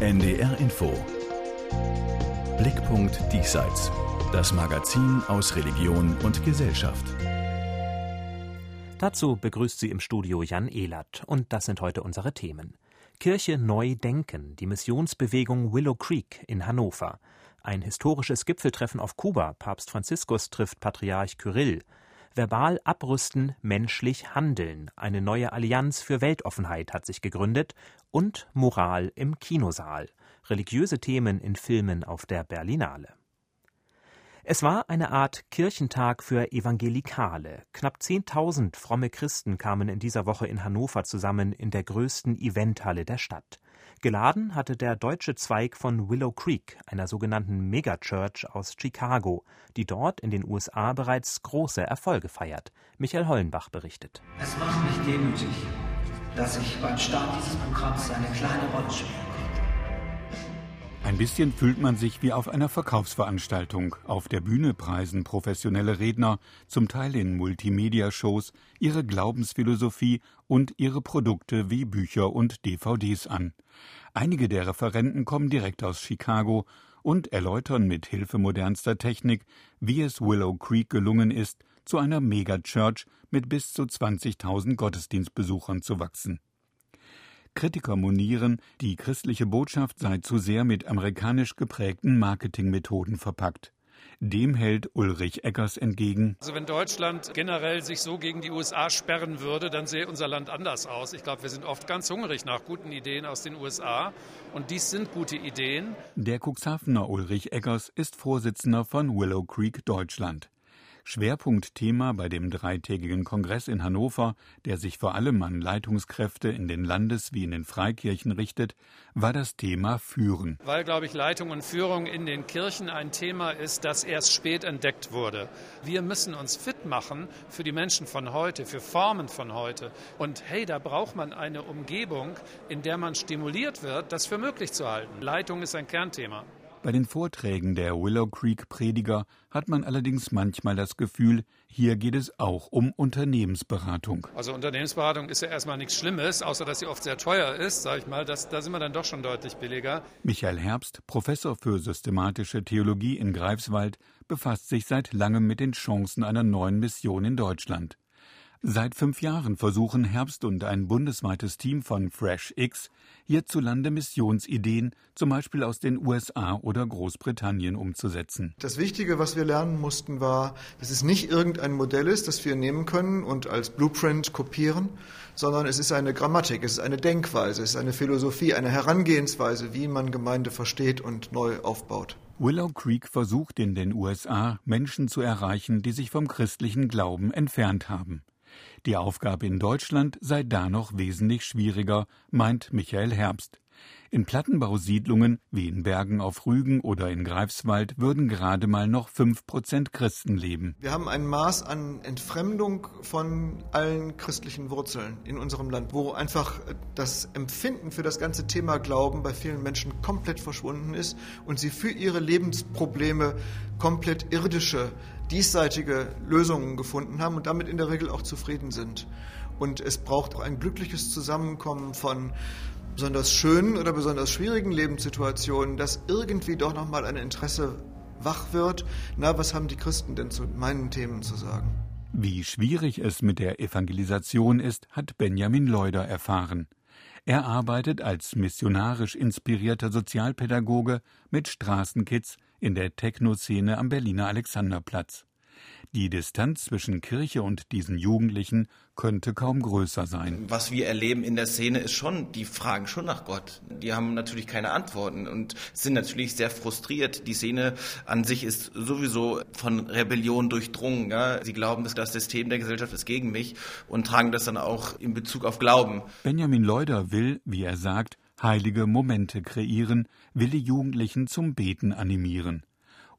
NDR Info. Blickpunkt Diesseits. Das Magazin aus Religion und Gesellschaft. Dazu begrüßt sie im Studio Jan Ehlert. Und das sind heute unsere Themen. Kirche neu denken, die Missionsbewegung Willow Creek in Hannover. Ein historisches Gipfeltreffen auf Kuba, Papst Franziskus trifft Patriarch Kyrill. Verbal abrüsten, menschlich handeln. Eine neue Allianz für Weltoffenheit hat sich gegründet. Und Moral im Kinosaal. Religiöse Themen in Filmen auf der Berlinale. Es war eine Art Kirchentag für Evangelikale. Knapp 10.000 fromme Christen kamen in dieser Woche in Hannover zusammen in der größten Eventhalle der Stadt. Geladen hatte der deutsche Zweig von Willow Creek, einer sogenannten Megachurch aus Chicago, die dort in den USA bereits große Erfolge feiert. Michael Hollenbach berichtet. Es macht mich demütig, dass ich beim Start dieses Programms eine kleine Rolle spielen konnte. Ein bisschen fühlt man sich wie auf einer Verkaufsveranstaltung. Auf der Bühne preisen professionelle Redner, zum Teil in Multimedia-Shows, ihre Glaubensphilosophie und ihre Produkte wie Bücher und DVDs an. Einige der Referenten kommen direkt aus Chicago und erläutern mit Hilfe modernster Technik, wie es Willow Creek gelungen ist, zu einer Megachurch mit bis zu 20.000 Gottesdienstbesuchern zu wachsen. Kritiker monieren, die christliche Botschaft sei zu sehr mit amerikanisch geprägten Marketingmethoden verpackt. Dem hält Ulrich Eggers entgegen. Also wenn Deutschland generell sich so gegen die USA sperren würde, dann sähe unser Land anders aus. Ich glaube, wir sind oft ganz hungrig nach guten Ideen aus den USA. Und dies sind gute Ideen. Der Cuxhavener Ulrich Eggers ist Vorsitzender von Willow Creek Deutschland. Schwerpunktthema bei dem dreitägigen Kongress in Hannover, der sich vor allem an Leitungskräfte in den Landes- wie in den Freikirchen richtet, war das Thema Führen. Weil, glaube ich, Leitung und Führung in den Kirchen ein Thema ist, das erst spät entdeckt wurde. Wir müssen uns fit machen für die Menschen von heute, für Formen von heute. Und hey, da braucht man eine Umgebung, in der man stimuliert wird, das für möglich zu halten. Leitung ist ein Kernthema. Bei den Vorträgen der Willow Creek Prediger hat man allerdings manchmal das Gefühl, hier geht es auch um Unternehmensberatung. Also Unternehmensberatung ist ja erstmal nichts Schlimmes, außer dass sie oft sehr teuer ist, sage ich mal. Da sind wir dann doch schon deutlich billiger. Michael Herbst, Professor für systematische Theologie in Greifswald, befasst sich seit langem mit den Chancen einer neuen Mission in Deutschland. Seit 5 Jahren versuchen Herbst und ein bundesweites Team von FreshX hierzulande Missionsideen, zum Beispiel aus den USA oder Großbritannien, umzusetzen. Das Wichtige, was wir lernen mussten, war, dass es nicht irgendein Modell ist, das wir nehmen können und als Blueprint kopieren, sondern es ist eine Grammatik, es ist eine Denkweise, es ist eine Philosophie, eine Herangehensweise, wie man Gemeinde versteht und neu aufbaut. Willow Creek versucht in den USA, Menschen zu erreichen, die sich vom christlichen Glauben entfernt haben. Die Aufgabe in Deutschland sei da noch wesentlich schwieriger, meint Michael Herbst. In Plattenbausiedlungen wie in Bergen auf Rügen oder in Greifswald würden gerade mal noch 5% Christen leben. Wir haben ein Maß an Entfremdung von allen christlichen Wurzeln in unserem Land, wo einfach das Empfinden für das ganze Thema Glauben bei vielen Menschen komplett verschwunden ist und sie für ihre Lebensprobleme komplett irdische, diesseitige Lösungen gefunden haben und damit in der Regel auch zufrieden sind. Und es braucht auch ein glückliches Zusammenkommen von besonders schönen oder besonders schwierigen Lebenssituationen, dass irgendwie doch nochmal ein Interesse wach wird. Na, was haben die Christen denn zu meinen Themen zu sagen? Wie schwierig es mit der Evangelisation ist, hat Benjamin Leuder erfahren. Er arbeitet als missionarisch inspirierter Sozialpädagoge mit Straßenkids in der Techno-Szene am Berliner Alexanderplatz. Die Distanz zwischen Kirche und diesen Jugendlichen könnte kaum größer sein. Was wir erleben in der Szene ist schon, die fragen schon nach Gott. Die haben natürlich keine Antworten und sind natürlich sehr frustriert. Die Szene an sich ist sowieso von Rebellion durchdrungen. Ja? Sie glauben, dass das System der Gesellschaft ist gegen mich und tragen das dann auch in Bezug auf Glauben. Benjamin Leuder will, wie er sagt, heilige Momente kreieren, will die Jugendlichen zum Beten animieren.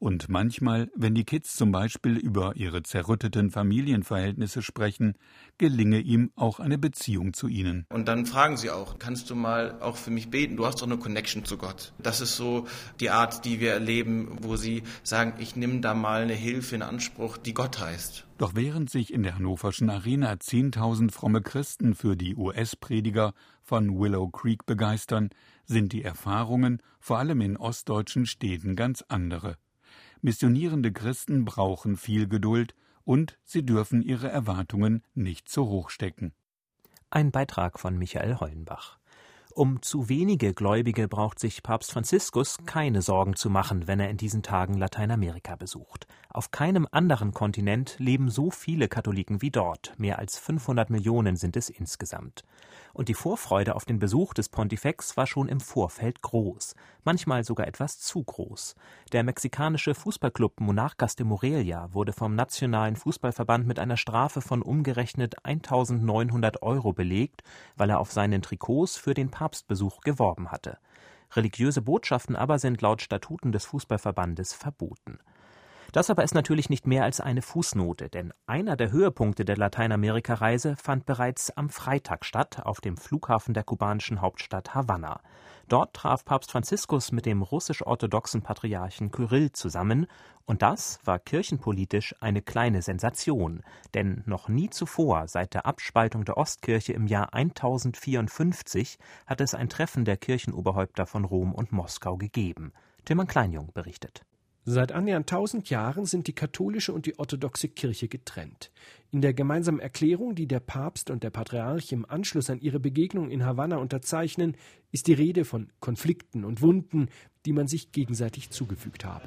Und manchmal, wenn die Kids zum Beispiel über ihre zerrütteten Familienverhältnisse sprechen, gelinge ihm auch eine Beziehung zu ihnen. Und dann fragen sie auch, kannst du mal auch für mich beten? Du hast doch eine Connection zu Gott. Das ist so die Art, die wir erleben, wo sie sagen, ich nehme da mal eine Hilfe in Anspruch, die Gott heißt. Doch während sich in der hannoverschen Arena 10.000 fromme Christen für die US-Prediger von Willow Creek begeistern, sind die Erfahrungen, vor allem in ostdeutschen Städten, ganz andere. Missionierende Christen brauchen viel Geduld und sie dürfen ihre Erwartungen nicht zu hoch stecken. Ein Beitrag von Michael Hollenbach. Um zu wenige Gläubige braucht sich Papst Franziskus keine Sorgen zu machen, wenn er in diesen Tagen Lateinamerika besucht. Auf keinem anderen Kontinent leben so viele Katholiken wie dort. Mehr als 500 Millionen sind es insgesamt. Und die Vorfreude auf den Besuch des Pontifex war schon im Vorfeld groß, manchmal sogar etwas zu groß. Der mexikanische Fußballclub Monarcas de Morelia wurde vom Nationalen Fußballverband mit einer Strafe von umgerechnet 1.900 € belegt, weil er auf seinen Trikots für den Papstbesuch geworben hatte. Religiöse Botschaften aber sind laut Statuten des Fußballverbandes verboten. Das aber ist natürlich nicht mehr als eine Fußnote, denn einer der Höhepunkte der Lateinamerika-Reise fand bereits am Freitag statt, auf dem Flughafen der kubanischen Hauptstadt Havanna. Dort traf Papst Franziskus mit dem russisch-orthodoxen Patriarchen Kyrill zusammen, und das war kirchenpolitisch eine kleine Sensation, denn noch nie zuvor, seit der Abspaltung der Ostkirche im Jahr 1054, hat es ein Treffen der Kirchenoberhäupter von Rom und Moskau gegeben. Tilman Kleinjung berichtet. Seit annähernd 1000 Jahren sind die katholische und die orthodoxe Kirche getrennt. In der gemeinsamen Erklärung, die der Papst und der Patriarch im Anschluss an ihre Begegnung in Havanna unterzeichnen, ist die Rede von Konflikten und Wunden, die man sich gegenseitig zugefügt habe.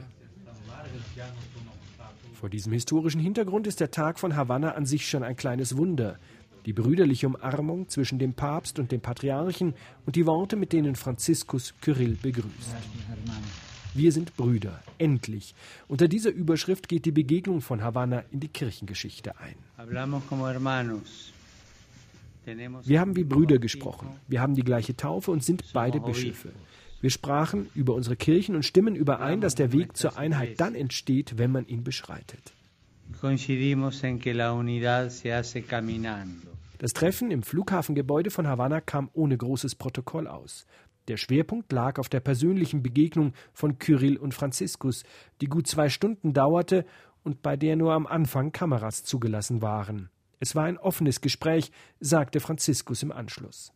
Vor diesem historischen Hintergrund ist der Tag von Havanna an sich schon ein kleines Wunder. Die brüderliche Umarmung zwischen dem Papst und dem Patriarchen und die Worte, mit denen Franziskus Kyrill begrüßt. Wir sind Brüder, endlich. Unter dieser Überschrift geht die Begegnung von Havanna in die Kirchengeschichte ein. Wir haben wie Brüder gesprochen. Wir haben die gleiche Taufe und sind beide Bischöfe. Wir sprachen über unsere Kirchen und stimmen überein, dass der Weg zur Einheit dann entsteht, wenn man ihn beschreitet. Das Treffen im Flughafengebäude von Havanna kam ohne großes Protokoll aus. Der Schwerpunkt lag auf der persönlichen Begegnung von Kyrill und Franziskus, die gut 2 Stunden dauerte und bei der nur am Anfang Kameras zugelassen waren. Es war ein offenes Gespräch, sagte Franziskus im Anschluss.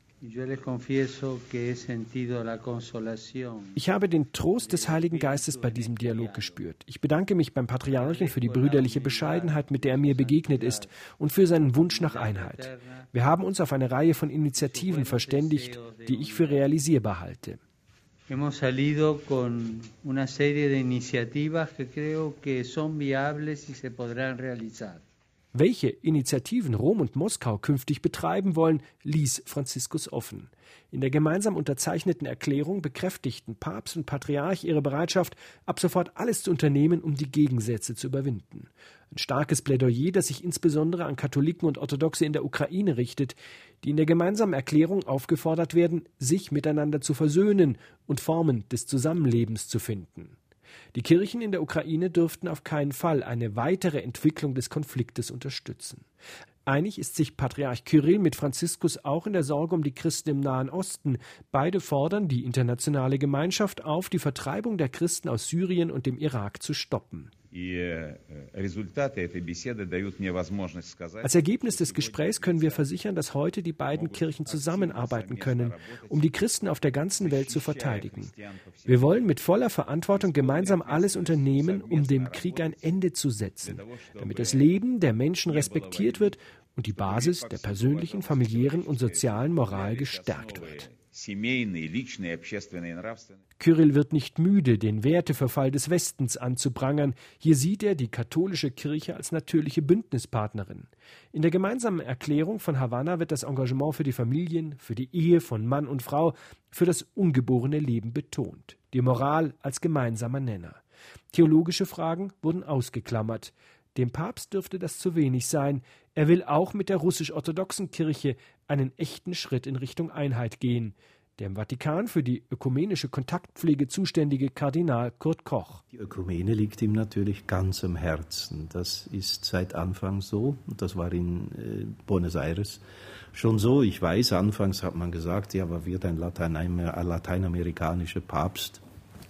Ich habe den Trost des Heiligen Geistes bei diesem Dialog gespürt. Ich bedanke mich beim Patriarchen für die brüderliche Bescheidenheit, mit der er mir begegnet ist, und für seinen Wunsch nach Einheit. Wir haben uns auf eine Reihe von Initiativen verständigt, die ich für realisierbar halte. Hemos salido con una serie de iniciativas que creo que son viables y se podrán realizar. Welche Initiativen Rom und Moskau künftig betreiben wollen, ließ Franziskus offen. In der gemeinsam unterzeichneten Erklärung bekräftigten Papst und Patriarch ihre Bereitschaft, ab sofort alles zu unternehmen, um die Gegensätze zu überwinden. Ein starkes Plädoyer, das sich insbesondere an Katholiken und Orthodoxe in der Ukraine richtet, die in der gemeinsamen Erklärung aufgefordert werden, sich miteinander zu versöhnen und Formen des Zusammenlebens zu finden. Die Kirchen in der Ukraine dürften auf keinen Fall eine weitere Entwicklung des Konfliktes unterstützen. Einig ist sich Patriarch Kyrill mit Franziskus auch in der Sorge um die Christen im Nahen Osten. Beide fordern die internationale Gemeinschaft auf, die Vertreibung der Christen aus Syrien und dem Irak zu stoppen. Als Ergebnis des Gesprächs können wir versichern, dass heute die beiden Kirchen zusammenarbeiten können, um die Christen auf der ganzen Welt zu verteidigen. Wir wollen mit voller Verantwortung gemeinsam alles unternehmen, um dem Krieg ein Ende zu setzen, damit das Leben der Menschen respektiert wird und die Basis der persönlichen, familiären und sozialen Moral gestärkt wird. Kyrill wird nicht müde, den Werteverfall des Westens anzuprangern. Hier sieht er die katholische Kirche als natürliche Bündnispartnerin. In der gemeinsamen Erklärung von Havanna wird das Engagement für die Familien, für die Ehe von Mann und Frau, für das ungeborene Leben betont. Die Moral als gemeinsamer Nenner. Theologische Fragen wurden ausgeklammert. Dem Papst dürfte das zu wenig sein. Er will auch mit der russisch-orthodoxen Kirche einen echten Schritt in Richtung Einheit gehen. Der im Vatikan für die ökumenische Kontaktpflege zuständige Kardinal Kurt Koch. Die Ökumene liegt ihm natürlich ganz am Herzen. Das ist seit Anfang so. Das war in Buenos Aires schon so. Ich weiß, anfangs hat man gesagt, ja, aber wird ein lateinamerikanischer Papst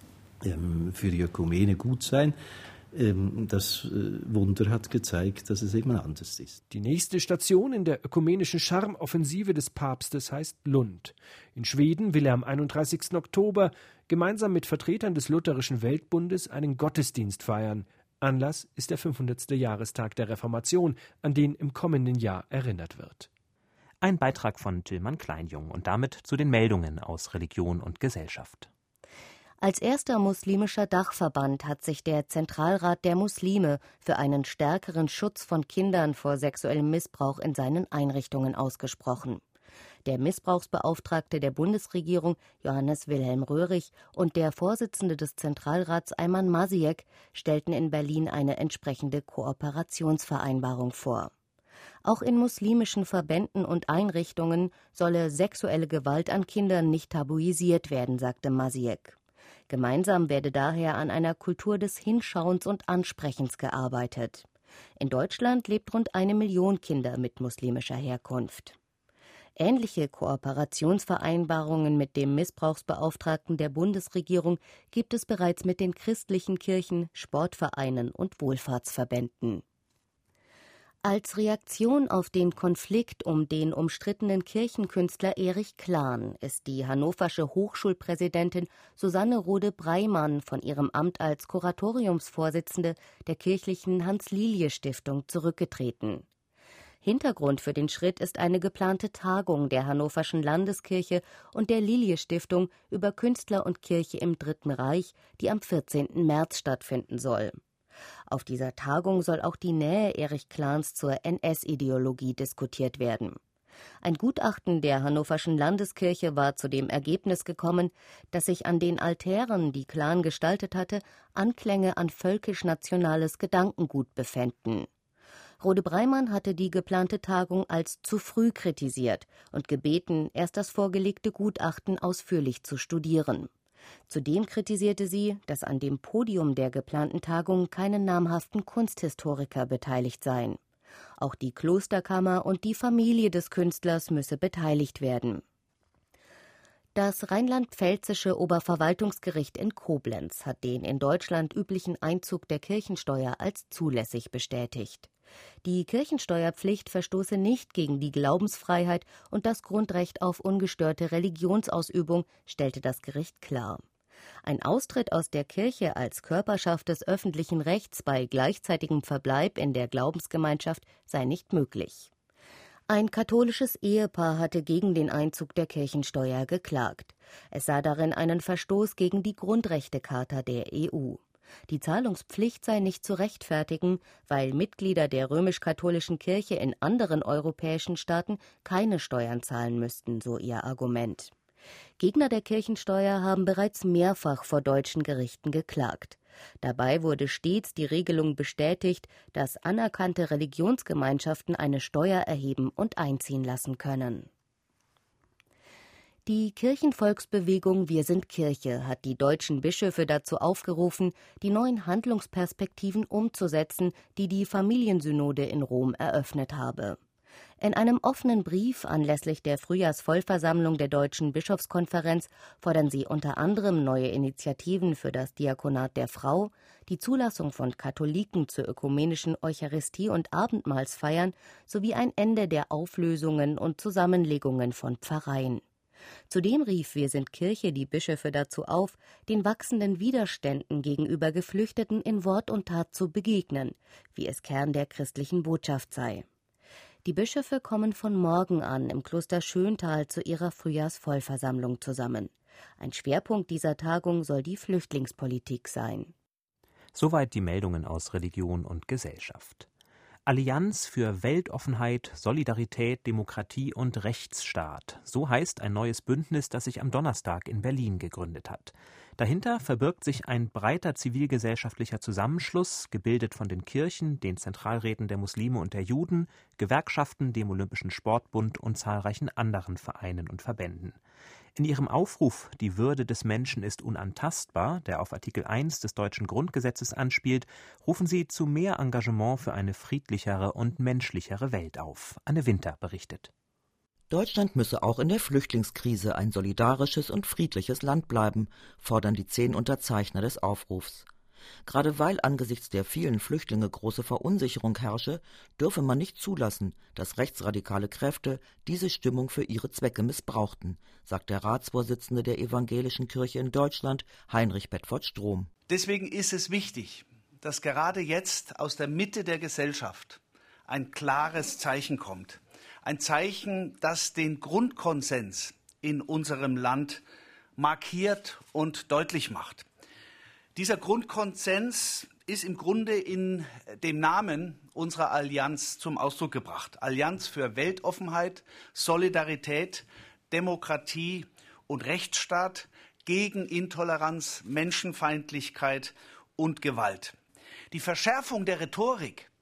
für die Ökumene gut sein? Das Wunder hat gezeigt, dass es eben anders ist. Die nächste Station in der ökumenischen Charmoffensive des Papstes heißt Lund. In Schweden will er am 31. Oktober gemeinsam mit Vertretern des Lutherischen Weltbundes einen Gottesdienst feiern. Anlass ist der 500. Jahrestag der Reformation, an den im kommenden Jahr erinnert wird. Ein Beitrag von Tillmann Kleinjung und damit zu den Meldungen aus Religion und Gesellschaft. Als erster muslimischer Dachverband hat sich der Zentralrat der Muslime für einen stärkeren Schutz von Kindern vor sexuellem Missbrauch in seinen Einrichtungen ausgesprochen. Der Missbrauchsbeauftragte der Bundesregierung, Johannes Wilhelm Röhrig, und der Vorsitzende des Zentralrats, Ayman Masiek, stellten in Berlin eine entsprechende Kooperationsvereinbarung vor. Auch in muslimischen Verbänden und Einrichtungen solle sexuelle Gewalt an Kindern nicht tabuisiert werden, sagte Masiek. Gemeinsam werde daher an einer Kultur des Hinschauens und Ansprechens gearbeitet. In Deutschland lebt rund 1 Million Kinder mit muslimischer Herkunft. Ähnliche Kooperationsvereinbarungen mit dem Missbrauchsbeauftragten der Bundesregierung gibt es bereits mit den christlichen Kirchen, Sportvereinen und Wohlfahrtsverbänden. Als Reaktion auf den Konflikt um den umstrittenen Kirchenkünstler Erich Klan ist die hannoversche Hochschulpräsidentin Susanne Rode-Breimann von ihrem Amt als Kuratoriumsvorsitzende der kirchlichen Hans-Lilje-Stiftung zurückgetreten. Hintergrund für den Schritt ist eine geplante Tagung der Hannoverschen Landeskirche und der Lilje-Stiftung über Künstler und Kirche im Dritten Reich, die am 14. März stattfinden soll. Auf dieser Tagung soll auch die Nähe Erich Klans zur NS-Ideologie diskutiert werden. Ein Gutachten der Hannoverschen Landeskirche war zu dem Ergebnis gekommen, dass sich an den Altären, die Klan gestaltet hatte, Anklänge an völkisch-nationales Gedankengut befänden. Rode-Breimann hatte die geplante Tagung als zu früh kritisiert und gebeten, erst das vorgelegte Gutachten ausführlich zu studieren. Zudem kritisierte sie, dass an dem Podium der geplanten Tagung keine namhaften Kunsthistoriker beteiligt seien. Auch die Klosterkammer und die Familie des Künstlers müsse beteiligt werden. Das rheinland-pfälzische Oberverwaltungsgericht in Koblenz hat den in Deutschland üblichen Einzug der Kirchensteuer als zulässig bestätigt. Die Kirchensteuerpflicht verstoße nicht gegen die Glaubensfreiheit und das Grundrecht auf ungestörte Religionsausübung, stellte das Gericht klar. Ein Austritt aus der Kirche als Körperschaft des öffentlichen Rechts bei gleichzeitigem Verbleib in der Glaubensgemeinschaft sei nicht möglich. Ein katholisches Ehepaar hatte gegen den Einzug der Kirchensteuer geklagt. Es sah darin einen Verstoß gegen die Grundrechtecharta der EU. Die Zahlungspflicht sei nicht zu rechtfertigen, weil Mitglieder der römisch-katholischen Kirche in anderen europäischen Staaten keine Steuern zahlen müssten, so ihr Argument. Gegner der Kirchensteuer haben bereits mehrfach vor deutschen Gerichten geklagt. Dabei wurde stets die Regelung bestätigt, dass anerkannte Religionsgemeinschaften eine Steuer erheben und einziehen lassen können. Die Kirchenvolksbewegung Wir sind Kirche hat die deutschen Bischöfe dazu aufgerufen, die neuen Handlungsperspektiven umzusetzen, die die Familiensynode in Rom eröffnet habe. In einem offenen Brief anlässlich der Frühjahrsvollversammlung der Deutschen Bischofskonferenz fordern sie unter anderem neue Initiativen für das Diakonat der Frau, die Zulassung von Katholiken zur ökumenischen Eucharistie- und Abendmahlsfeiern sowie ein Ende der Auflösungen und Zusammenlegungen von Pfarreien. Zudem rief Wir sind Kirche die Bischöfe dazu auf, den wachsenden Widerständen gegenüber Geflüchteten in Wort und Tat zu begegnen, wie es Kern der christlichen Botschaft sei. Die Bischöfe kommen von morgen an im Kloster Schöntal zu ihrer Frühjahrsvollversammlung zusammen. Ein Schwerpunkt dieser Tagung soll die Flüchtlingspolitik sein. Soweit die Meldungen aus Religion und Gesellschaft. Allianz für Weltoffenheit, Solidarität, Demokratie und Rechtsstaat. So heißt ein neues Bündnis, das sich am Donnerstag in Berlin gegründet hat. Dahinter verbirgt sich ein breiter zivilgesellschaftlicher Zusammenschluss, gebildet von den Kirchen, den Zentralräten der Muslime und der Juden, Gewerkschaften, dem Olympischen Sportbund und zahlreichen anderen Vereinen und Verbänden. In ihrem Aufruf »Die Würde des Menschen ist unantastbar«, der auf Artikel 1 des deutschen Grundgesetzes anspielt, rufen sie zu mehr Engagement für eine friedlichere und menschlichere Welt auf. Anne Winter berichtet. Deutschland müsse auch in der Flüchtlingskrise ein solidarisches und friedliches Land bleiben, fordern die 10 Unterzeichner des Aufrufs. Gerade weil angesichts der vielen Flüchtlinge große Verunsicherung herrsche, dürfe man nicht zulassen, dass rechtsradikale Kräfte diese Stimmung für ihre Zwecke missbrauchten, sagt der Ratsvorsitzende der Evangelischen Kirche in Deutschland, Heinrich Bedford-Strom. Deswegen ist es wichtig, dass gerade jetzt aus der Mitte der Gesellschaft ein klares Zeichen kommt. Ein Zeichen, das den Grundkonsens in unserem Land markiert und deutlich macht. Dieser Grundkonsens ist im Grunde in dem Namen unserer Allianz zum Ausdruck gebracht. Allianz für Weltoffenheit, Solidarität, Demokratie und Rechtsstaat gegen Intoleranz, Menschenfeindlichkeit und Gewalt. Die Verschärfung der Rhetorik,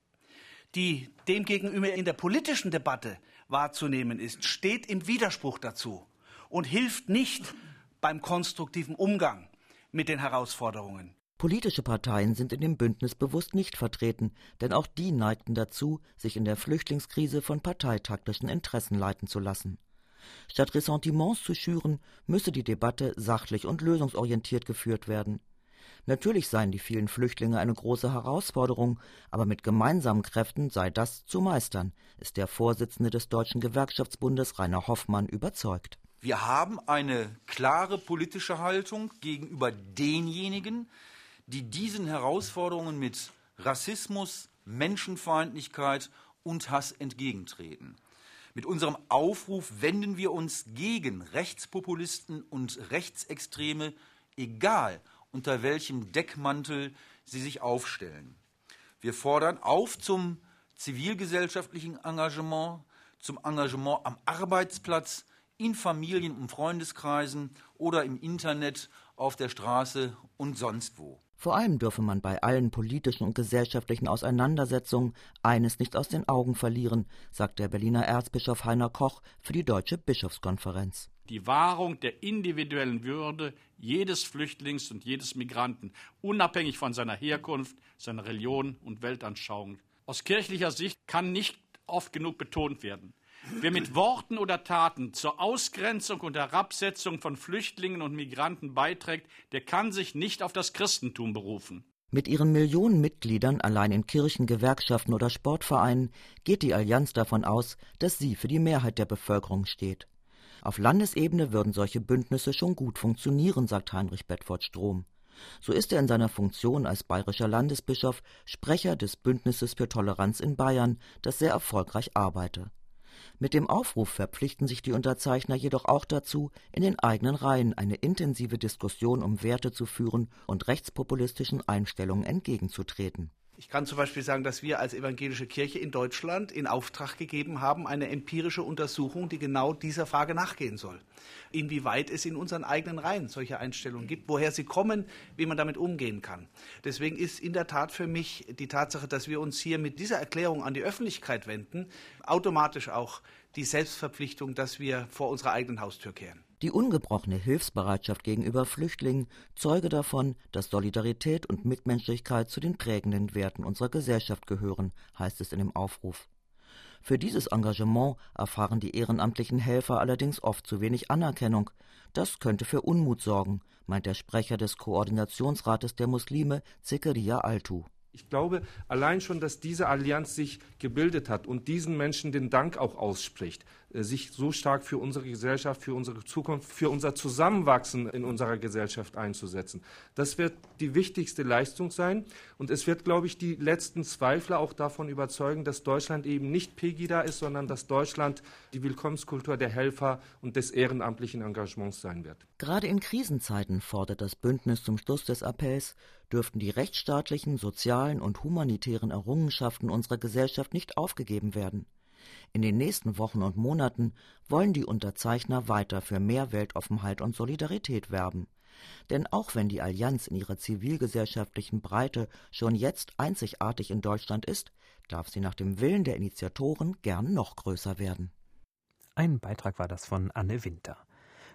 die demgegenüber in der politischen Debatte wahrzunehmen ist, steht im Widerspruch dazu und hilft nicht beim konstruktiven Umgang mit den Herausforderungen. Politische Parteien sind in dem Bündnis bewusst nicht vertreten, denn auch die neigten dazu, sich in der Flüchtlingskrise von parteitaktischen Interessen leiten zu lassen. Statt Ressentiments zu schüren, müsse die Debatte sachlich und lösungsorientiert geführt werden. Natürlich seien die vielen Flüchtlinge eine große Herausforderung, aber mit gemeinsamen Kräften sei das zu meistern, ist der Vorsitzende des Deutschen Gewerkschaftsbundes Rainer Hoffmann überzeugt. Wir haben eine klare politische Haltung gegenüber denjenigen, die diesen Herausforderungen mit Rassismus, Menschenfeindlichkeit und Hass entgegentreten. Mit unserem Aufruf wenden wir uns gegen Rechtspopulisten und Rechtsextreme, egal unter welchem Deckmantel sie sich aufstellen. Wir fordern auf zum zivilgesellschaftlichen Engagement, zum Engagement am Arbeitsplatz, in Familien- und Freundeskreisen oder im Internet, auf der Straße und sonst wo. Vor allem dürfe man bei allen politischen und gesellschaftlichen Auseinandersetzungen eines nicht aus den Augen verlieren, sagt der Berliner Erzbischof Heiner Koch für die Deutsche Bischofskonferenz. Die Wahrung der individuellen Würde jedes Flüchtlings und jedes Migranten, unabhängig von seiner Herkunft, seiner Religion und Weltanschauung. Aus kirchlicher Sicht kann nicht oft genug betont werden: Wer mit Worten oder Taten zur Ausgrenzung und Herabsetzung von Flüchtlingen und Migranten beiträgt, der kann sich nicht auf das Christentum berufen. Mit ihren Millionen Mitgliedern allein in Kirchen, Gewerkschaften oder Sportvereinen geht die Allianz davon aus, dass sie für die Mehrheit der Bevölkerung steht. Auf Landesebene würden solche Bündnisse schon gut funktionieren, sagt Heinrich Bedford-Strom. So ist er in seiner Funktion als bayerischer Landesbischof Sprecher des Bündnisses für Toleranz in Bayern, das sehr erfolgreich arbeite. Mit dem Aufruf verpflichten sich die Unterzeichner jedoch auch dazu, in den eigenen Reihen eine intensive Diskussion um Werte zu führen und rechtspopulistischen Einstellungen entgegenzutreten. Ich kann zum Beispiel sagen, dass wir als evangelische Kirche in Deutschland in Auftrag gegeben haben, eine empirische Untersuchung, die genau dieser Frage nachgehen soll. Inwieweit es in unseren eigenen Reihen solche Einstellungen gibt, woher sie kommen, wie man damit umgehen kann. Deswegen ist in der Tat für mich die Tatsache, dass wir uns hier mit dieser Erklärung an die Öffentlichkeit wenden, automatisch auch die Selbstverpflichtung, dass wir vor unserer eigenen Haustür kehren. Die ungebrochene Hilfsbereitschaft gegenüber Flüchtlingen zeuge davon, dass Solidarität und Mitmenschlichkeit zu den prägenden Werten unserer Gesellschaft gehören, heißt es in dem Aufruf. Für dieses Engagement erfahren die ehrenamtlichen Helfer allerdings oft zu wenig Anerkennung. Das könnte für Unmut sorgen, meint der Sprecher des Koordinationsrates der Muslime, Zekaria Altu. Ich glaube, allein schon, dass diese Allianz sich gebildet hat und diesen Menschen den Dank auch ausspricht, sich so stark für unsere Gesellschaft, für unsere Zukunft, für unser Zusammenwachsen in unserer Gesellschaft einzusetzen. Das wird die wichtigste Leistung sein und es wird, glaube ich, die letzten Zweifler auch davon überzeugen, dass Deutschland eben nicht Pegida ist, sondern dass Deutschland die Willkommenskultur der Helfer und des ehrenamtlichen Engagements sein wird. Gerade in Krisenzeiten fordert das Bündnis zum Schluss des Appells, dürften die rechtsstaatlichen, sozialen und humanitären Errungenschaften unserer Gesellschaft nicht aufgegeben werden. In den nächsten Wochen und Monaten wollen die Unterzeichner weiter für mehr Weltoffenheit und Solidarität werben. Denn auch wenn die Allianz in ihrer zivilgesellschaftlichen Breite schon jetzt einzigartig in Deutschland ist, darf sie nach dem Willen der Initiatoren gern noch größer werden. Ein Beitrag war das von Anne Winter.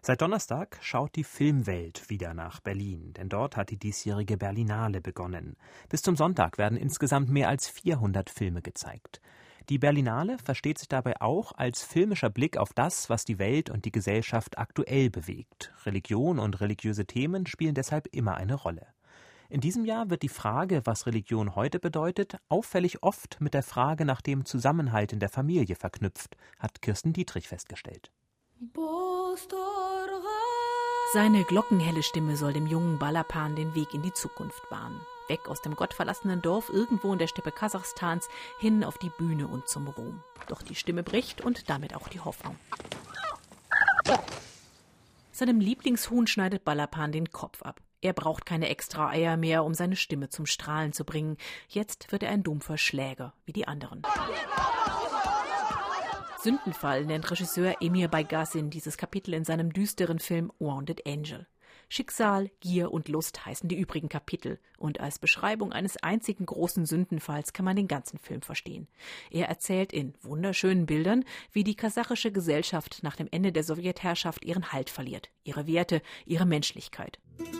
Seit Donnerstag schaut die Filmwelt wieder nach Berlin, denn dort hat die diesjährige Berlinale begonnen. Bis zum Sonntag werden insgesamt mehr als 400 Filme gezeigt. Die Berlinale versteht sich dabei auch als filmischer Blick auf das, was die Welt und die Gesellschaft aktuell bewegt. Religion und religiöse Themen spielen deshalb immer eine Rolle. In diesem Jahr wird die Frage, was Religion heute bedeutet, auffällig oft mit der Frage nach dem Zusammenhalt in der Familie verknüpft, hat Kirsten Dietrich festgestellt. Seine glockenhelle Stimme soll dem jungen Balapan den Weg in die Zukunft bahnen. Weg aus dem gottverlassenen Dorf irgendwo in der Steppe Kasachstans, hin auf die Bühne und zum Ruhm. Doch die Stimme bricht und damit auch die Hoffnung. Seinem Lieblingshuhn schneidet Balapan den Kopf ab. Er braucht keine extra Eier mehr, um seine Stimme zum Strahlen zu bringen. Jetzt wird er ein dumpfer Schläger, wie die anderen. Sündenfall nennt Regisseur Emir Baygassin dieses Kapitel in seinem düsteren Film Wounded Angel. Schicksal, Gier und Lust heißen die übrigen Kapitel. Und als Beschreibung eines einzigen großen Sündenfalls kann man den ganzen Film verstehen. Er erzählt in wunderschönen Bildern, wie die kasachische Gesellschaft nach dem Ende der Sowjetherrschaft ihren Halt verliert, ihre Werte, ihre Menschlichkeit.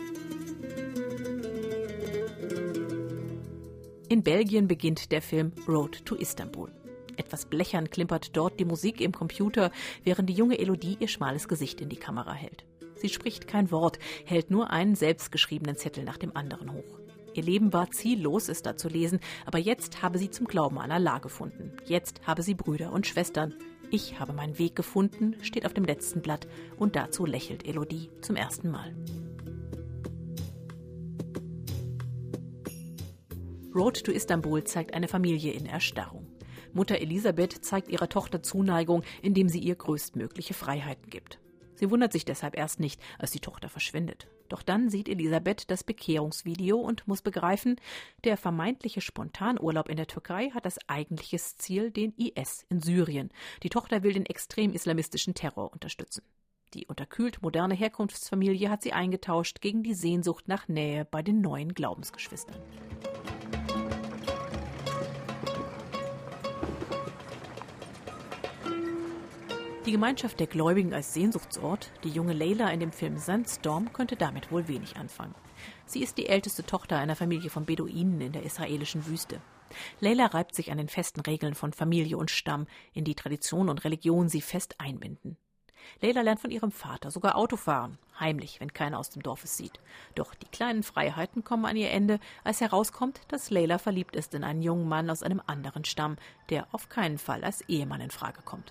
In Belgien beginnt der Film Road to Istanbul. Etwas blechern klimpert dort die Musik im Computer, während die junge Elodie ihr schmales Gesicht in die Kamera hält. Sie spricht kein Wort, hält nur einen selbstgeschriebenen Zettel nach dem anderen hoch. Ihr Leben war ziellos, ist da zu lesen, aber jetzt habe sie zum Glauben an Allah gefunden. Jetzt habe sie Brüder und Schwestern. Ich habe meinen Weg gefunden, steht auf dem letzten Blatt und dazu lächelt Elodie zum ersten Mal. Road to Istanbul zeigt eine Familie in Erstarrung. Mutter Elisabeth zeigt ihrer Tochter Zuneigung, indem sie ihr größtmögliche Freiheiten gibt. Sie wundert sich deshalb erst nicht, als die Tochter verschwindet. Doch dann sieht Elisabeth das Bekehrungsvideo und muss begreifen, der vermeintliche Spontanurlaub in der Türkei hat als eigentliches Ziel den IS in Syrien. Die Tochter will den extrem-islamistischen Terror unterstützen. Die unterkühlt moderne Herkunftsfamilie hat sie eingetauscht gegen die Sehnsucht nach Nähe bei den neuen Glaubensgeschwistern. Die Gemeinschaft der Gläubigen als Sehnsuchtsort, die junge Leila in dem Film Sandstorm, könnte damit wohl wenig anfangen. Sie ist die älteste Tochter einer Familie von Beduinen in der israelischen Wüste. Leila reibt sich an den festen Regeln von Familie und Stamm, in die Tradition und Religion sie fest einbinden. Leila lernt von ihrem Vater sogar Autofahren, heimlich, wenn keiner aus dem Dorf es sieht. Doch die kleinen Freiheiten kommen an ihr Ende, als herauskommt, dass Leila verliebt ist in einen jungen Mann aus einem anderen Stamm, der auf keinen Fall als Ehemann in Frage kommt.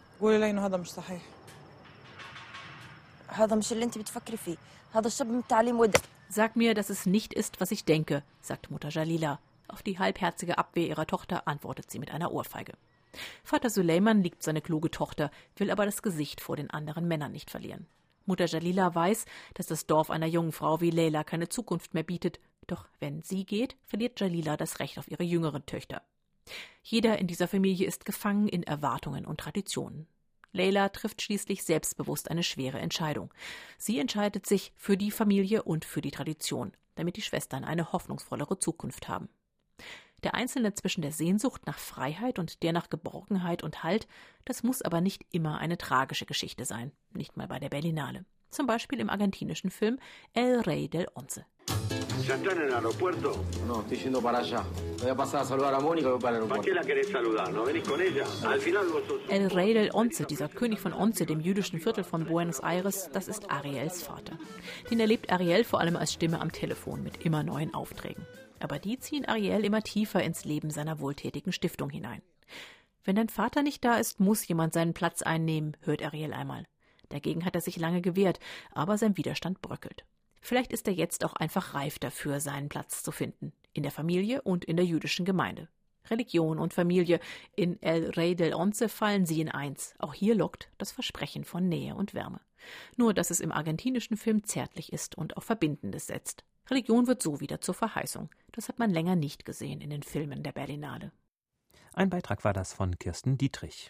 Sag mir, dass es nicht ist, was ich denke, sagt Mutter Jalila. Auf die halbherzige Abwehr ihrer Tochter antwortet sie mit einer Ohrfeige. Vater Suleiman liebt seine kluge Tochter, will aber das Gesicht vor den anderen Männern nicht verlieren. Mutter Jalila weiß, dass das Dorf einer jungen Frau wie Leila keine Zukunft mehr bietet. Doch wenn sie geht, verliert Jalila das Recht auf ihre jüngeren Töchter. Jeder in dieser Familie ist gefangen in Erwartungen und Traditionen. Leila trifft schließlich selbstbewusst eine schwere Entscheidung. Sie entscheidet sich für die Familie und für die Tradition, damit die Schwestern eine hoffnungsvollere Zukunft haben. Der Einzelne zwischen der Sehnsucht nach Freiheit und der nach Geborgenheit und Halt, das muss aber nicht immer eine tragische Geschichte sein, nicht mal bei der Berlinale. Zum Beispiel im argentinischen Film El Rey del Once. ¿Ya están en el aeropuerto? No, estoy yendo para allá. Voy a pasar a saludar a Mónica y voy para el aeropuerto. ¿Para qué la querés saludar? ¿No venís con ella? Al final vos sos... El Rey del Once, dieser König von Once, dem jüdischen Viertel von Buenos Aires, das ist Ariels Vater. Den erlebt Ariel vor allem als Stimme am Telefon mit immer neuen Aufträgen. Aber die ziehen Ariel immer tiefer ins Leben seiner wohltätigen Stiftung hinein. Wenn dein Vater nicht da ist, muss jemand seinen Platz einnehmen, hört Ariel einmal. Dagegen hat er sich lange gewehrt, aber sein Widerstand bröckelt. Vielleicht ist er jetzt auch einfach reif dafür, seinen Platz zu finden. In der Familie und in der jüdischen Gemeinde. Religion und Familie. In El Rey del Once fallen sie in eins. Auch hier lockt das Versprechen von Nähe und Wärme. Nur, dass es im argentinischen Film zärtlich ist und auf Verbindendes setzt. Religion wird so wieder zur Verheißung. Das hat man länger nicht gesehen in den Filmen der Berlinale. Ein Beitrag war das von Kirsten Dietrich.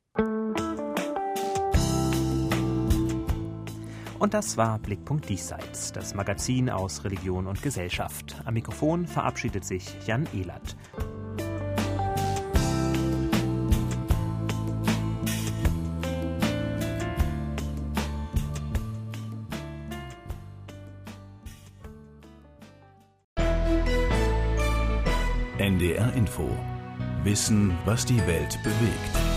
Und das war Blickpunkt Diesseits, das Magazin aus Religion und Gesellschaft. Am Mikrofon verabschiedet sich Jan Ehlert. NDR Info. Wissen, was die Welt bewegt.